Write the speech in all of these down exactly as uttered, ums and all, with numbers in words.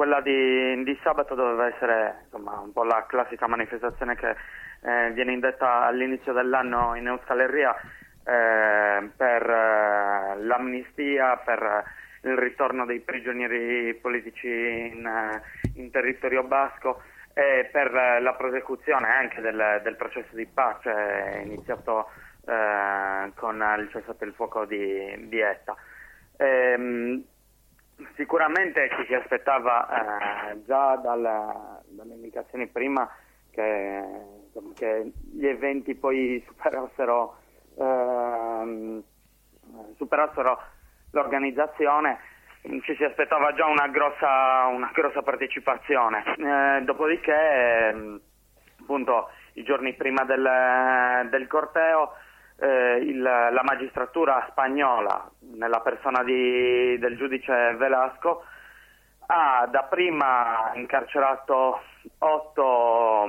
quella di, di sabato doveva essere insomma un po' la classica manifestazione che eh, viene indetta all'inizio dell'anno in Euskal-Herria eh, per eh, l'amnistia, per il ritorno dei prigionieri politici in, in territorio basco e per la prosecuzione anche del, del processo di pace iniziato eh, con il cessate il fuoco di, di ETA. Ehm, sicuramente ci si aspettava eh, già dal, dalle indicazioni prima che, insomma, che gli eventi poi superassero, ehm, superassero l'organizzazione. Ci si aspettava già una grossa, una grossa partecipazione, eh, dopodiché eh, appunto i giorni prima del, del corteo eh, il, la magistratura spagnola, nella persona di, del giudice Velasco, ha dapprima incarcerato otto,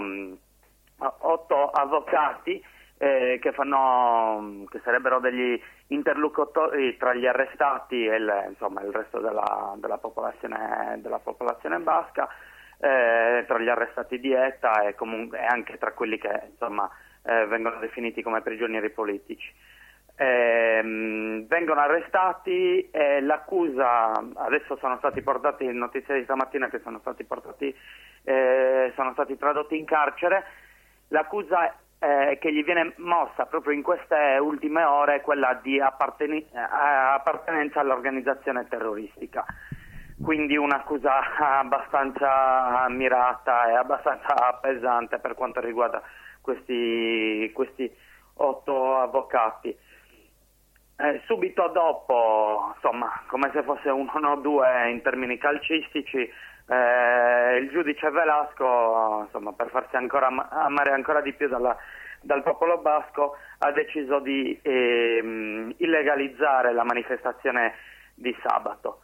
otto avvocati eh, che fanno, che sarebbero degli interlocutori tra gli arrestati e il, insomma, il resto della, della popolazione della popolazione basca, eh, tra gli arrestati di ETA e comunque e anche tra quelli che insomma eh, vengono definiti come prigionieri politici. Eh, vengono arrestati e l'accusa, adesso sono stati portati, notizia di stamattina che sono stati portati, eh, sono stati tradotti in carcere. L'accusa eh, che gli viene mossa proprio in queste ultime ore è quella di apparteni- eh, appartenenza all'organizzazione terroristica, quindi un'accusa abbastanza mirata e abbastanza pesante per quanto riguarda questi, questi otto avvocati. Eh, subito dopo, insomma, come se fosse un uno a due in termini calcistici, eh, il giudice Velasco, insomma, per farsi ancora amare ancora di più dalla, dal popolo basco, ha deciso di ehm, illegalizzare la manifestazione di sabato.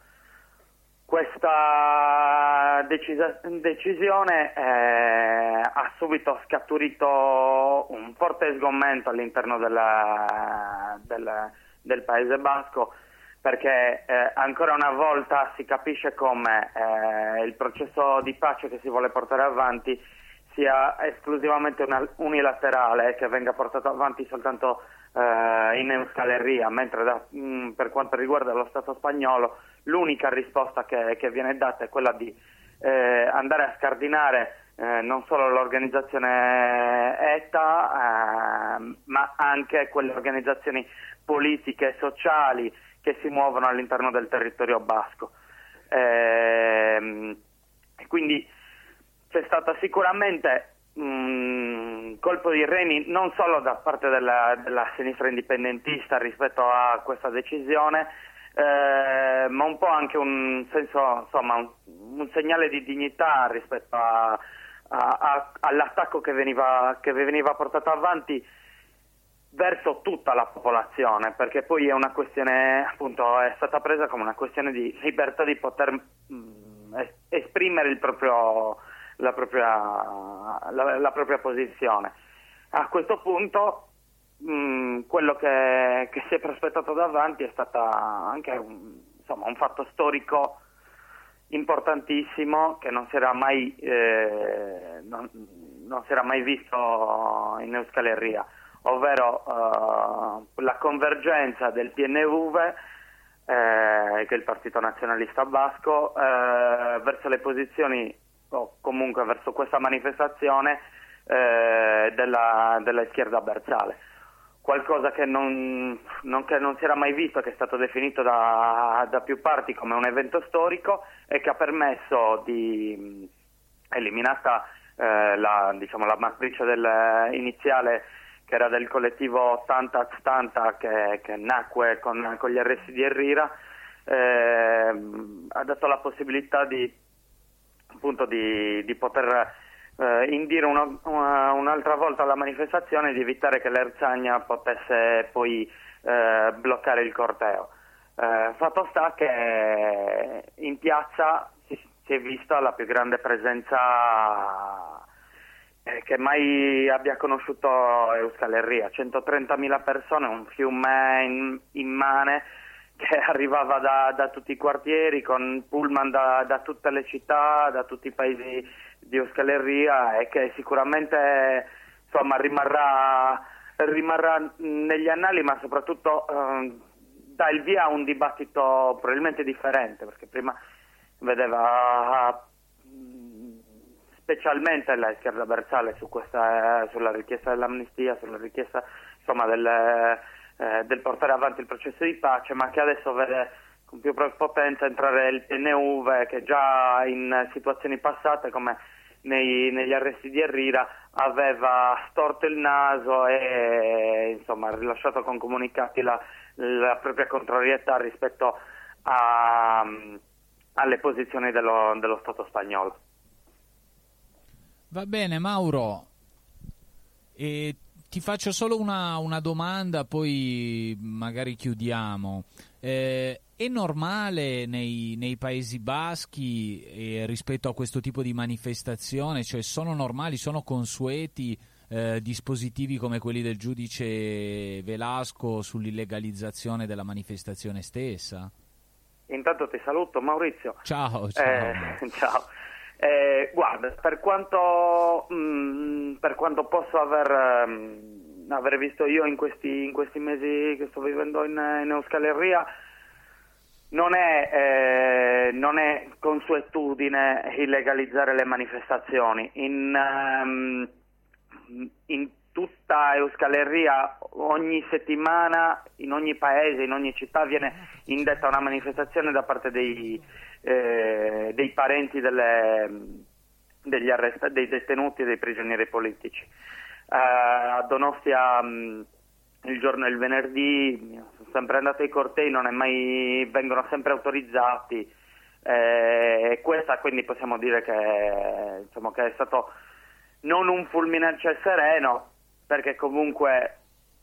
Questa decisa- decisione eh, ha subito scaturito un forte sgomento all'interno della, del, del Paese basco, perché eh, ancora una volta si capisce come eh, il processo di pace che si vuole portare avanti sia esclusivamente una, unilaterale e che venga portato avanti soltanto eh, in Euskal-Herria, mentre da, mh, per quanto riguarda lo Stato spagnolo l'unica risposta che, che viene data è quella di eh, andare a scardinare eh, non solo l'organizzazione ETA eh, ma anche quelle organizzazioni politiche e sociali che si muovono all'interno del territorio basco. Eh, quindi c'è stata sicuramente un colpo di reni non solo da parte della, della sinistra indipendentista rispetto a questa decisione, eh, ma un po' anche un senso, insomma, un, un segnale di dignità rispetto a, a, a, all'attacco che veniva, che veniva portato avanti verso tutta la popolazione, perché poi è una questione, appunto, è stata presa come una questione di libertà di poter mh, esprimere il proprio La propria, la, la propria posizione. A questo punto mh, quello che, che si è prospettato davanti è stata anche un, insomma, un fatto storico importantissimo che non si era mai eh, non, non si era mai visto in Euskal-Herria, ovvero uh, la convergenza del P N V, eh, che è il Partito Nazionalista Basco, eh, verso le posizioni o comunque verso questa manifestazione eh, della, della schierda berzale, qualcosa che non, non, che non si era mai visto, che è stato definito da, da più parti come un evento storico e che ha permesso di, eliminata eh, la, diciamo, la matrice del, iniziale che era del collettivo Tanta Stanta che, che nacque con, con gli arresti di Herrira, eh, ha dato la possibilità di appunto di, di poter eh, indire una, una, un'altra volta la manifestazione e di evitare che l'Erzania potesse poi eh, bloccare il corteo. Eh, fatto sta che in piazza si, si è vista la più grande presenza eh, che mai abbia conosciuto Euskal-Herria, centotrentamila persone, un fiume in, immane che arrivava da, da tutti i quartieri con pullman da, da tutte le città, da tutti i paesi di Euskal Herria, e che sicuramente insomma rimarrà, rimarrà negli annali, ma soprattutto eh, dà il via a un dibattito probabilmente differente, perché prima vedeva specialmente la schierda bersaglio su questa, sulla richiesta dell'amnistia, sulla richiesta insomma del, eh, del portare avanti il processo di pace, ma che adesso vede con più prepotenza entrare il P N U V, che già in situazioni passate come nei, negli arresti di Herrira aveva storto il naso e insomma ha rilasciato con comunicati la, la propria contrarietà rispetto a, alle posizioni dello, dello Stato spagnolo. Va bene Mauro, e ti faccio solo una, una domanda, poi magari chiudiamo. Eh, è normale nei, nei Paesi Baschi eh, rispetto a questo tipo di manifestazione, cioè sono normali, sono consueti eh, dispositivi come quelli del giudice Velasco sull'illegalizzazione della manifestazione stessa? Intanto ti saluto Maurizio. Ciao, ciao. Eh, ciao. Eh, guarda, per quanto, mh, per quanto posso aver, mh, aver visto io in questi, in questi mesi che sto vivendo in, in Euskal Herria, non è, eh, non è consuetudine illegalizzare le manifestazioni. In, um, in tutta Euskal Herria ogni settimana, in ogni paese, in ogni città viene indetta una manifestazione da parte dei Eh, dei parenti delle, degli arresta- dei detenuti e dei prigionieri politici. Eh, a Donostia mh, il giorno del venerdì sono sempre andati ai cortei, non è mai, vengono sempre autorizzati, eh, e questa quindi possiamo dire che, insomma, che è stato non un fulmine al ciel sereno, perché comunque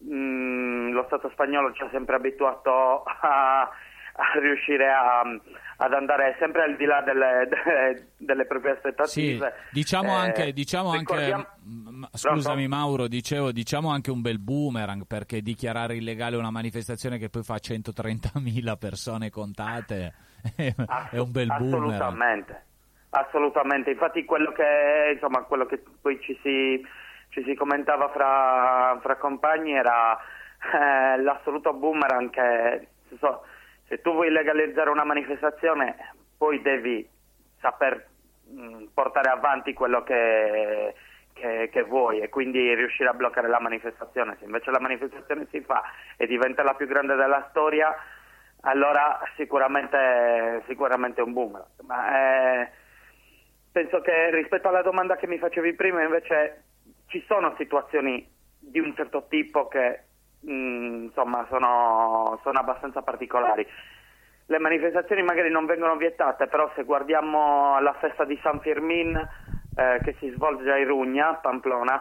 mh, lo Stato spagnolo ci ha sempre abituato a a riuscire a, ad andare sempre al di là delle, delle, delle proprie aspettative. Sì, diciamo eh, anche, diciamo ricordiamo... anche scusami Mauro, dicevo, diciamo anche un bel boomerang, perché dichiarare illegale una manifestazione che poi fa centotrentamila persone contate è, Assolut- è un bel boomerang. Assolutamente, assolutamente. Infatti quello che, insomma, quello che poi ci si, ci si commentava fra, fra compagni era eh, l'assoluto boomerang che... So, se tu vuoi legalizzare una manifestazione, poi devi saper mh, portare avanti quello che, che, che vuoi, e quindi riuscire a bloccare la manifestazione. Se invece la manifestazione si fa e diventa la più grande della storia, allora sicuramente, sicuramente è un boom. Ma eh, penso che rispetto alla domanda che mi facevi prima, invece ci sono situazioni di un certo tipo che Mm, insomma sono, sono abbastanza particolari. Le manifestazioni magari non vengono vietate, però se guardiamo alla festa di San Firmin eh, che si svolge a Irugna, Pamplona,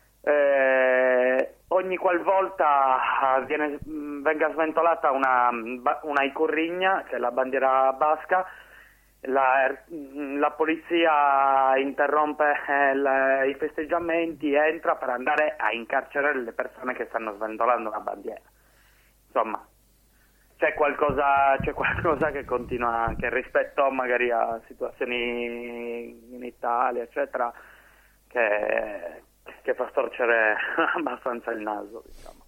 eh, ogni qualvolta viene, venga sventolata una, una icurrigna, che è la bandiera basca, La, la polizia interrompe eh, le, i festeggiamenti, entra per andare a incarcerare le persone che stanno sventolando una bandiera. Insomma, c'è qualcosa, c'è qualcosa che continua, che rispetto magari a situazioni in Italia, eccetera, che, che fa storcere abbastanza il naso, diciamo.